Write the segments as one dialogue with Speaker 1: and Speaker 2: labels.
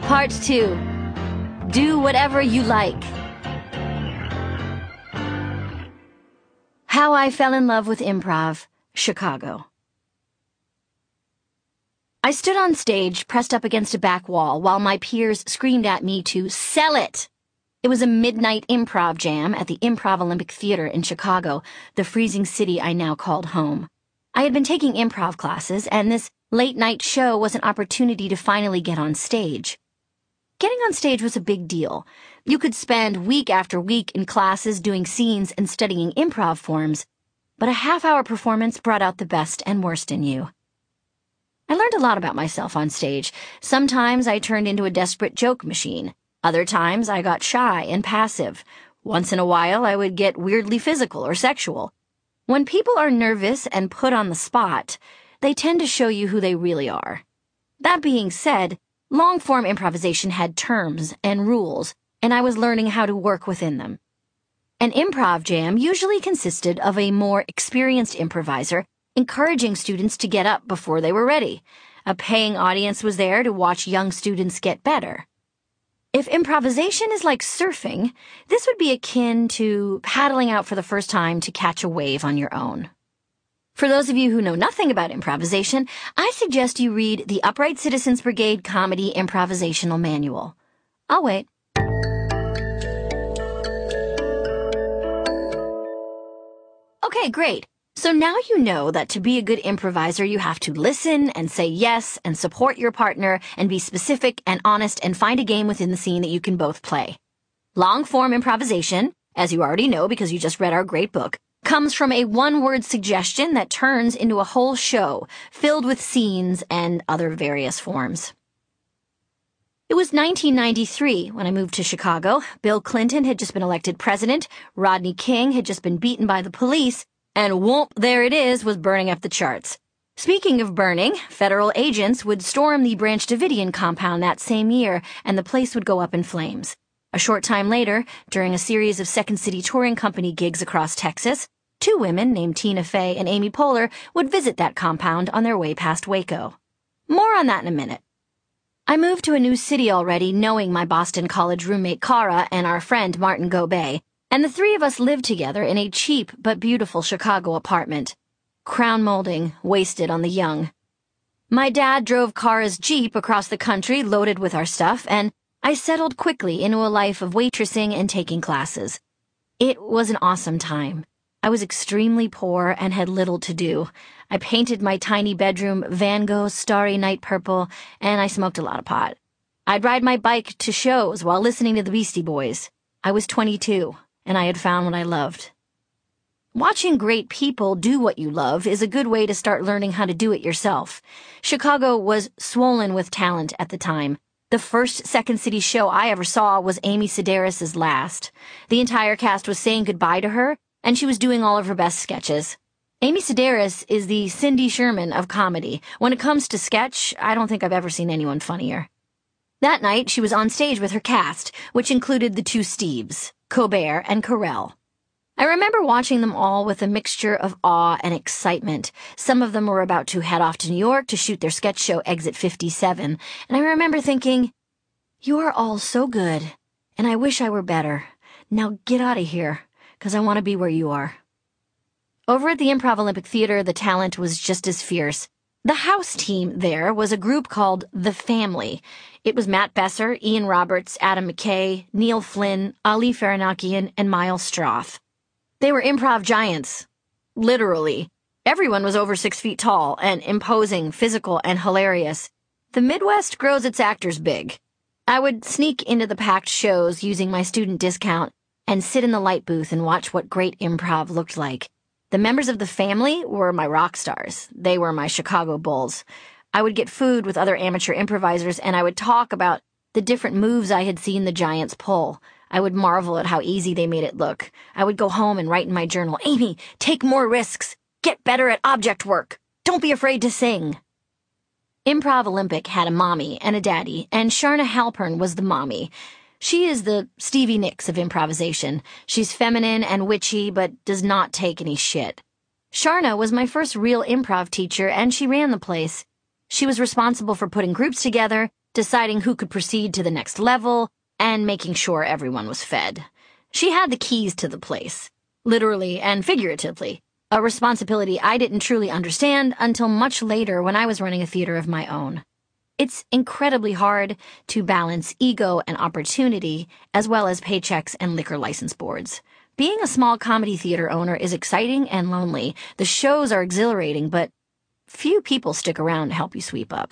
Speaker 1: Part 2. Do whatever you like. How I Fell in Love with Improv, Chicago. I stood on stage, pressed up against a back wall, while my peers screamed at me to sell it. It was a midnight improv jam at the Improv Olympic Theater in Chicago, the freezing city I now called home. I had been taking improv classes, and this late-night show was an opportunity to finally get on stage. Getting on stage was a big deal. You could spend week after week in classes doing scenes and studying improv forms, but a half-hour performance brought out the best and worst in you. I learned a lot about myself on stage. Sometimes I turned into a desperate joke machine. Other times I got shy and passive. Once in a while I would get weirdly physical or sexual. When people are nervous and put on the spot, they tend to show you who they really are. That being said, long-form improvisation had terms and rules, and I was learning how to work within them. An improv jam usually consisted of a more experienced improviser encouraging students to get up before they were ready. A paying audience was there to watch young students get better. If improvisation is like surfing, this would be akin to paddling out for the first time to catch a wave on your own. For those of you who know nothing about improvisation, I suggest you read the Upright Citizens Brigade Comedy Improvisational Manual. I'll wait. Okay, great. So now you know that to be a good improviser, you have to listen and say yes and support your partner and be specific and honest and find a game within the scene that you can both play. Long-form improvisation, as you already know because you just read our great book, comes from a one-word suggestion that turns into a whole show filled with scenes and other various forms. It was 1993 when I moved to Chicago. Bill Clinton had just been elected president, Rodney King had just been beaten by the police, and whoop, there it is, was burning up the charts. Speaking of burning, federal agents would storm the Branch Davidian compound that same year, and the place would go up in flames. A short time later, during a series of Second City Touring Company gigs across Texas, two women named Tina Fey and Amy Poehler would visit that compound on their way past Waco. More on that in a minute. I moved to a new city already, knowing my Boston College roommate Cara and our friend Martin Gobet, and the three of us lived together in a cheap but beautiful Chicago apartment. Crown molding, wasted on the young. My dad drove Cara's Jeep across the country loaded with our stuff, and I settled quickly into a life of waitressing and taking classes. It was an awesome time. I was extremely poor and had little to do. I painted my tiny bedroom Van Gogh Starry Night purple, and I smoked a lot of pot. I'd ride my bike to shows while listening to the Beastie Boys. I was 22, and I had found what I loved. Watching great people do what you love is a good way to start learning how to do it yourself. Chicago was swollen with talent at the time. The first Second City show I ever saw was Amy Sedaris' last. The entire cast was saying goodbye to her, and she was doing all of her best sketches. Amy Sedaris is the Cindy Sherman of comedy. When it comes to sketch, I don't think I've ever seen anyone funnier. That night, she was on stage with her cast, which included the two Steves, Colbert and Carell. I remember watching them all with a mixture of awe and excitement. Some of them were about to head off to New York to shoot their sketch show Exit 57, and I remember thinking, "You are all so good, and I wish I were better. Now get out of here, 'cause I want to be where you are." Over at the Improv Olympic Theater, the talent was just as fierce. The house team there was a group called The Family. It was Matt Besser, Ian Roberts, Adam McKay, Neil Flynn, Ali Faranakian, and Miles Stroth. They were improv giants. Literally. Everyone was over 6 feet tall and imposing, physical, and hilarious. The Midwest grows its actors big. I would sneak into the packed shows using my student discount and sit in the light booth and watch what great improv looked like. The members of The Family were my rock stars. They were my Chicago Bulls. I would get food with other amateur improvisers, and I would talk about the different moves I had seen the giants pull. I would marvel at how easy they made it look. I would go home and write in my journal, "Amy, take more risks. Get better at object work. Don't be afraid to sing." Improv Olympic had a mommy and a daddy, and Sharna Halpern was the mommy. She is the Stevie Nicks of improvisation. She's feminine and witchy, but does not take any shit. Sharna was my first real improv teacher, and she ran the place. She was responsible for putting groups together, deciding who could proceed to the next level, and making sure everyone was fed. She had the keys to the place, literally and figuratively, a responsibility I didn't truly understand until much later when I was running a theater of my own. It's incredibly hard to balance ego and opportunity, as well as paychecks and liquor license boards. Being a small comedy theater owner is exciting and lonely. The shows are exhilarating, but few people stick around to help you sweep up.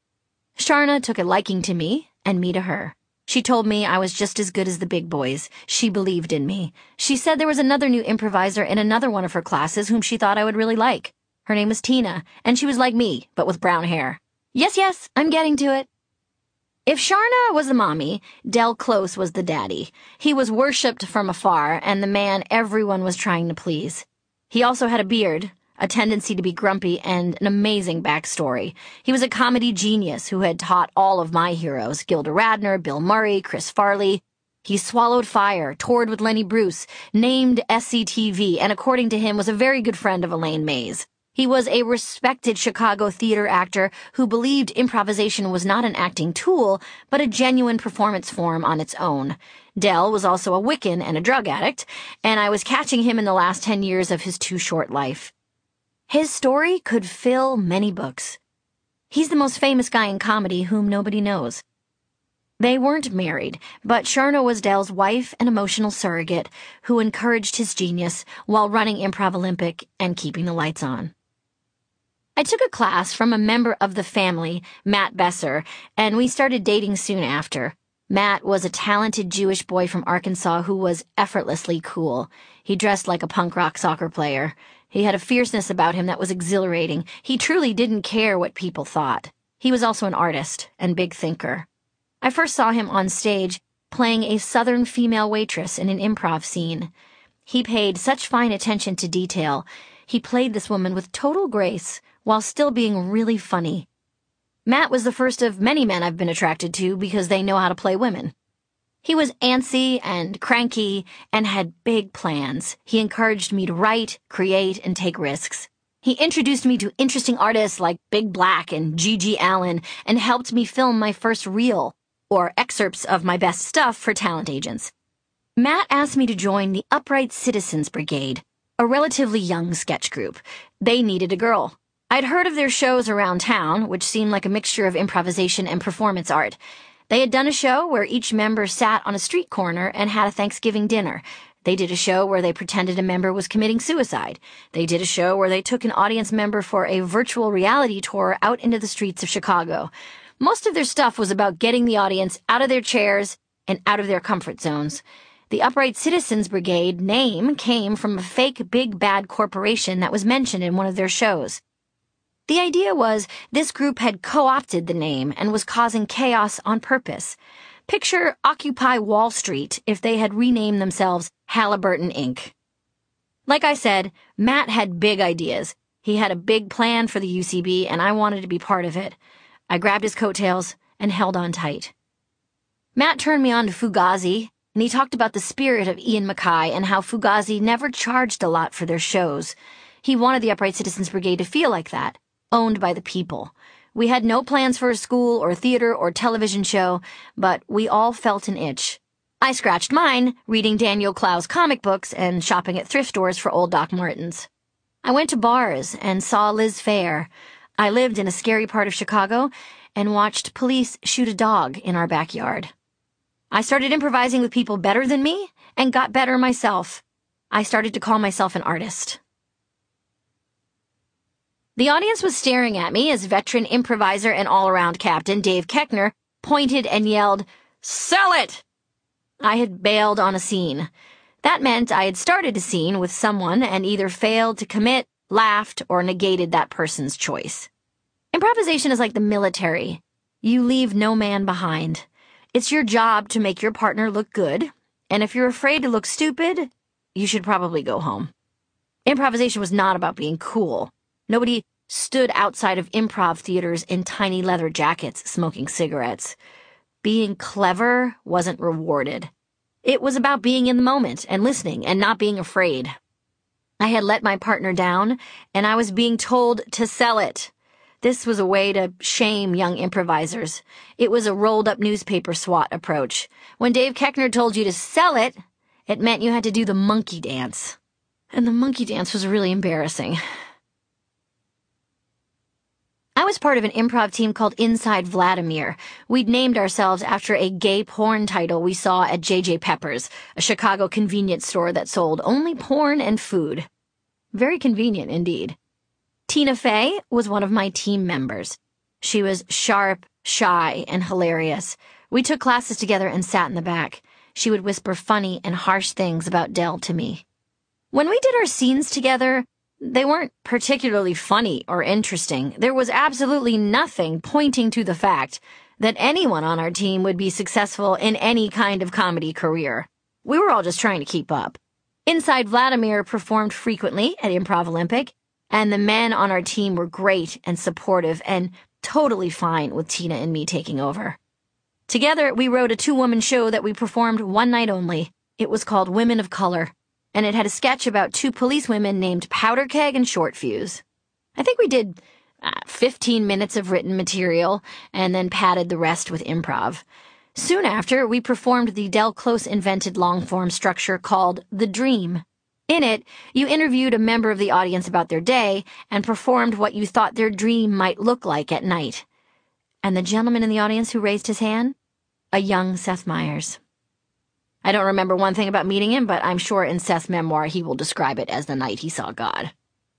Speaker 1: Sharna took a liking to me, and me to her. She told me I was just as good as the big boys. She believed in me. She said there was another new improviser in another one of her classes whom she thought I would really like. Her name was Tina, and she was like me, but with brown hair. Yes, I'm getting to it. If Sharna was the mommy, Del Close was the daddy. He was worshipped from afar and the man everyone was trying to please. He also had a beard, a tendency to be grumpy, and an amazing backstory. He was a comedy genius who had taught all of my heroes, Gilda Radner, Bill Murray, Chris Farley. He swallowed fire, toured with Lenny Bruce, named SCTV, and according to him was a very good friend of Elaine Mays. He was a respected Chicago theater actor who believed improvisation was not an acting tool, but a genuine performance form on its own. Del was also a Wiccan and a drug addict, and I was catching him in the last 10 years of his too short life. His story could fill many books. He's the most famous guy in comedy whom nobody knows. They weren't married, but Sharna was Del's wife and emotional surrogate who encouraged his genius while running Improv Olympic and keeping the lights on. I took a class from a member of the family, Matt Besser, and we started dating soon after. Matt was a talented Jewish boy from Arkansas who was effortlessly cool. He dressed like a punk rock soccer player. He had a fierceness about him that was exhilarating. He truly didn't care what people thought. He was also an artist and big thinker. I first saw him on stage playing a Southern female waitress in an improv scene. He paid such fine attention to detail. He played this woman with total grace while still being really funny. Matt was the first of many men I've been attracted to because they know how to play women. He was antsy and cranky and had big plans. He encouraged me to write, create, and take risks. He introduced me to interesting artists like Big Black and G.G. Allen and helped me film my first reel, or excerpts of my best stuff for talent agents. Matt asked me to join the Upright Citizens Brigade, a relatively young sketch group. They needed a girl. I'd heard of their shows around town, which seemed like a mixture of improvisation and performance art. They had done a show where each member sat on a street corner and had a Thanksgiving dinner. They did a show where they pretended a member was committing suicide. They did a show where they took an audience member for a virtual reality tour out into the streets of Chicago. Most of their stuff was about getting the audience out of their chairs and out of their comfort zones. The Upright Citizens Brigade name came from a fake big bad corporation that was mentioned in one of their shows. The idea was this group had co-opted the name and was causing chaos on purpose. Picture Occupy Wall Street if they had renamed themselves Halliburton, Inc. Like I said, Matt had big ideas. He had a big plan for the UCB, and I wanted to be part of it. I grabbed his coattails and held on tight. Matt turned me on to Fugazi, and he talked about the spirit of Ian MacKaye and how Fugazi never charged a lot for their shows. He wanted the Upright Citizens Brigade to feel like that. Owned by the people. We had no plans for a school or theater or television show, but we all felt an itch. I scratched mine, reading Daniel Clow's comic books and shopping at thrift stores for old Doc Martens. I went to bars and saw Liz Phair. I lived in a scary part of Chicago and watched police shoot a dog in our backyard. I started improvising with people better than me and got better myself. I started to call myself an artist. The audience was staring at me as veteran improviser and all-around captain Dave Koechner pointed and yelled, "Sell it!" I had bailed on a scene. That meant I had started a scene with someone and either failed to commit, laughed, or negated that person's choice. Improvisation is like the military. You leave no man behind. It's your job to make your partner look good, and if you're afraid to look stupid, you should probably go home. Improvisation was not about being cool. Nobody stood outside of improv theaters in tiny leather jackets smoking cigarettes. Being clever wasn't rewarded. It was about being in the moment and listening and not being afraid. I had let my partner down, and I was being told to sell it. This was a way to shame young improvisers. It was a rolled-up newspaper SWAT approach. When Dave Koechner told you to sell it, it meant you had to do the monkey dance. And the monkey dance was really embarrassing. I was part of an improv team called Inside Vladimir. We'd named ourselves after a gay porn title we saw at J.J. Pepper's, a Chicago convenience store that sold only porn and food. Very convenient indeed. Tina Fey was one of my team members. She was sharp, shy, and hilarious. We took classes together and sat in the back. She would whisper funny and harsh things about Del to me. When we did our scenes together, they weren't particularly funny or interesting. There was absolutely nothing pointing to the fact that anyone on our team would be successful in any kind of comedy career. We were all just trying to keep up. Inside Vladimir performed frequently at Improv Olympic, and the men on our team were great and supportive and totally fine with Tina and me taking over. Together, we wrote a 2-woman show that we performed one night only. It was called Women of Color, and it had a sketch about 2 policewomen named Powder Keg and Short Fuse. I think we did 15 minutes of written material and then padded the rest with improv. Soon after, we performed the Del Close invented long-form structure called The Dream. In it, you interviewed a member of the audience about their day and performed what you thought their dream might look like at night. And the gentleman in the audience who raised his hand? A young Seth Meyers. I don't remember one thing about meeting him, but I'm sure in Seth's memoir he will describe it as the night he saw God.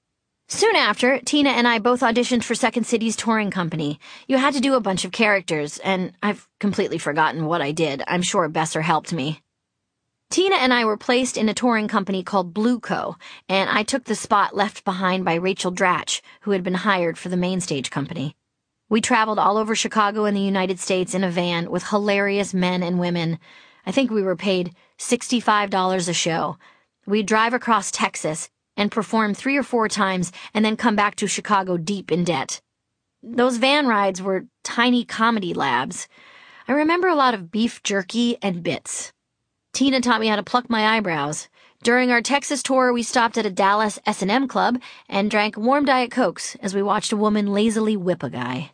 Speaker 1: Soon after, Tina and I both auditioned for Second City's touring company. You had to do a bunch of characters, and I've completely forgotten what I did. I'm sure Besser helped me. Tina and I were placed in a touring company called Blueco, and I took the spot left behind by Rachel Dratch, who had been hired for the main stage company. We traveled all over Chicago and the United States in a van with hilarious men and women. I think we were paid $65 a show. We'd drive across Texas and perform 3 or 4 times and then come back to Chicago deep in debt. Those van rides were tiny comedy labs. I remember a lot of beef jerky and bits. Tina taught me how to pluck my eyebrows. During our Texas tour, we stopped at a Dallas S&M club and drank warm Diet Cokes as we watched a woman lazily whip a guy.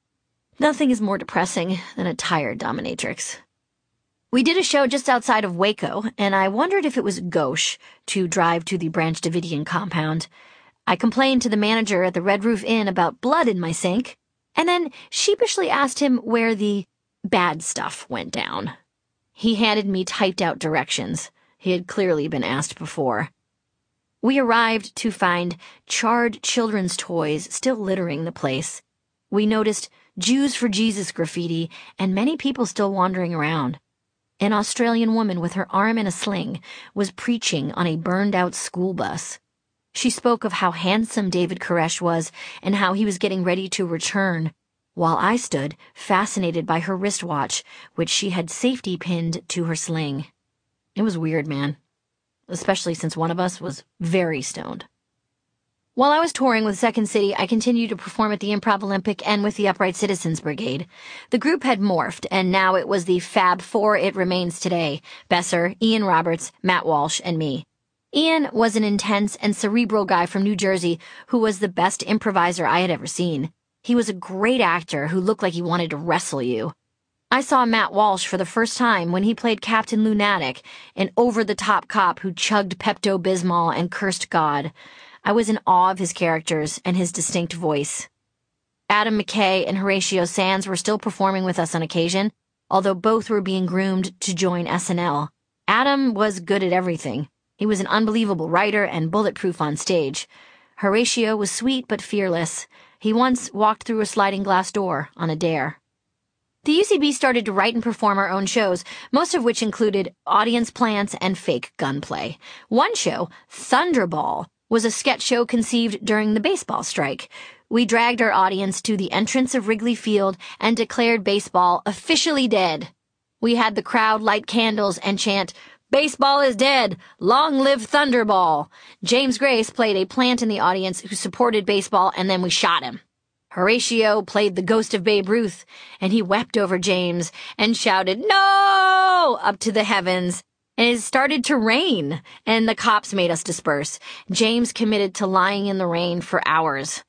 Speaker 1: Nothing is more depressing than a tired dominatrix. We did a show just outside of Waco, and I wondered if it was gauche to drive to the Branch Davidian compound. I complained to the manager at the Red Roof Inn about blood in my sink, and then sheepishly asked him where the bad stuff went down. He handed me typed-out directions. He had clearly been asked before. We arrived to find charred children's toys still littering the place. We noticed Jews for Jesus graffiti and many people still wandering around. An Australian woman with her arm in a sling was preaching on a burned-out school bus. She spoke of how handsome David Koresh was and how he was getting ready to return, while I stood fascinated by her wristwatch, which she had safety pinned to her sling. It was weird, man, especially since one of us was very stoned. While I was touring with Second City, I continued to perform at the Improv Olympic and with the Upright Citizens Brigade. The group had morphed, and now it was the Fab Four it remains today: Besser, Ian Roberts, Matt Walsh, and me. Ian was an intense and cerebral guy from New Jersey who was the best improviser I had ever seen. He was a great actor who looked like he wanted to wrestle you. I saw Matt Walsh for the first time when he played Captain Lunatic, an over-the-top cop who chugged Pepto-Bismol and cursed God. I was in awe of his characters and his distinct voice. Adam McKay and Horatio Sands were still performing with us on occasion, although both were being groomed to join SNL. Adam was good at everything. He was an unbelievable writer and bulletproof on stage. Horatio was sweet but fearless. He once walked through a sliding glass door on a dare. The UCB started to write and perform our own shows, most of which included audience plants and fake gunplay. One show, Thunderball, was a sketch show conceived during the baseball strike. We dragged our audience to the entrance of Wrigley Field and declared baseball officially dead. We had the crowd light candles and chant, "Baseball is dead! Long live Thunderball!" James Grace played a plant in the audience who supported baseball, and then we shot him. Horatio played the ghost of Babe Ruth, and he wept over James and shouted, "No!" up to the heavens. And it started to rain, and the cops made us disperse. James committed to lying in the rain for hours.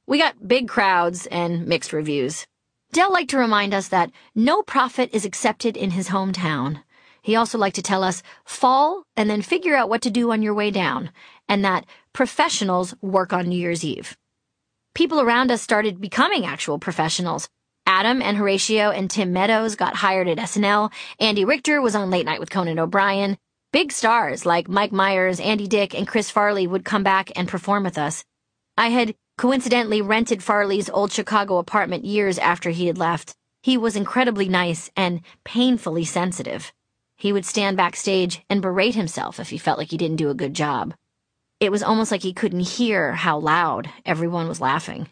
Speaker 1: We got big crowds and mixed reviews. Del liked to remind us that no prophet is accepted in his hometown. He also liked to tell us, fall and then figure out what to do on your way down, and that professionals work on New Year's Eve. People around us started becoming actual professionals. Adam and Horatio and Tim Meadows got hired at SNL. Andy Richter was on Late Night with Conan O'Brien. Big stars like Mike Myers, Andy Dick, and Chris Farley would come back and perform with us. I had coincidentally rented Farley's old Chicago apartment years after he had left. He was incredibly nice and painfully sensitive. He would stand backstage and berate himself if he felt like he didn't do a good job. It was almost like he couldn't hear how loud everyone was laughing.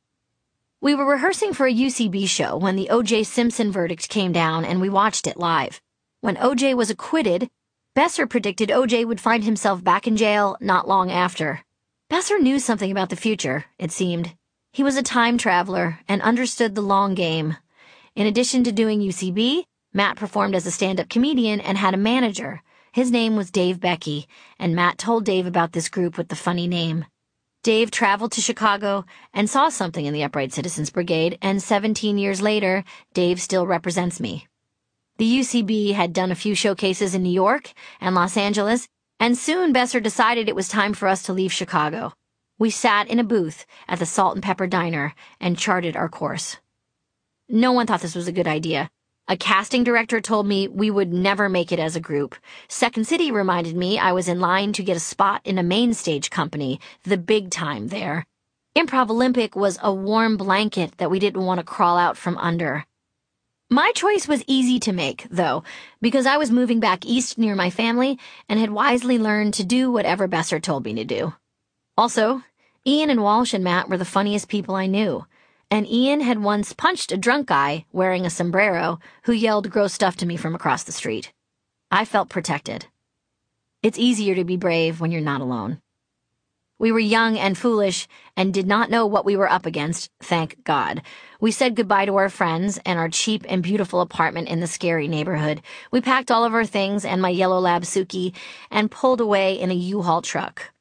Speaker 1: We were rehearsing for a UCB show when the O.J. Simpson verdict came down and we watched it live. When O.J. was acquitted, Besser predicted O.J. would find himself back in jail not long after. Besser knew something about the future, it seemed. He was a time traveler and understood the long game. In addition to doing UCB, Matt performed as a stand-up comedian and had a manager. His name was Dave Becky, and Matt told Dave about this group with the funny name. Dave traveled to Chicago and saw something in the Upright Citizens Brigade, and 17 years later, Dave still represents me. The UCB had done a few showcases in New York and Los Angeles, and soon Besser decided it was time for us to leave Chicago. We sat in a booth at the Salt and Pepper Diner and charted our course. No one thought this was a good idea. A casting director told me we would never make it as a group. Second City reminded me I was in line to get a spot in a main stage company, the big time there. Improv Olympic was a warm blanket that we didn't want to crawl out from under. My choice was easy to make, though, because I was moving back east near my family and had wisely learned to do whatever Besser told me to do. Also, Ian and Walsh and Matt were the funniest people I knew. And Ian had once punched a drunk guy wearing a sombrero who yelled gross stuff to me from across the street. I felt protected. It's easier to be brave when you're not alone. We were young and foolish and did not know what we were up against, thank God. We said goodbye to our friends and our cheap and beautiful apartment in the scary neighborhood. We packed all of our things and my yellow lab Suki and pulled away in a U-Haul truck.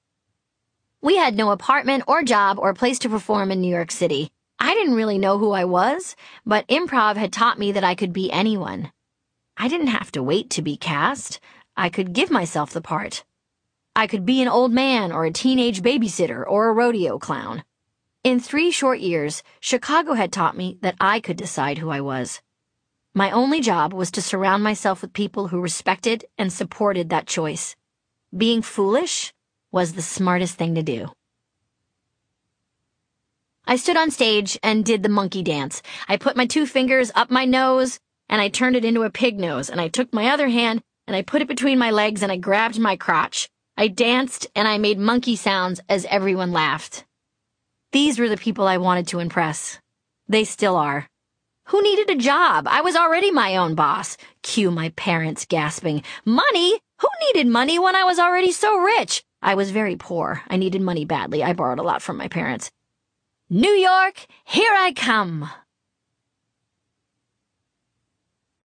Speaker 1: We had no apartment or job or place to perform in New York City. I didn't really know who I was, but improv had taught me that I could be anyone. I didn't have to wait to be cast. I could give myself the part. I could be an old man or a teenage babysitter or a rodeo clown. In 3 short years, Chicago had taught me that I could decide who I was. My only job was to surround myself with people who respected and supported that choice. Being foolish was the smartest thing to do. I stood on stage and did the monkey dance. I put my 2 fingers up my nose, and I turned it into a pig nose, and I took my other hand, and I put it between my legs, and I grabbed my crotch. I danced, and I made monkey sounds as everyone laughed. These were the people I wanted to impress. They still are. Who needed a job? I was already my own boss. Cue my parents gasping. Money? Who needed money when I was already so rich? I was very poor. I needed money badly. I borrowed a lot from my parents. New York, here I come.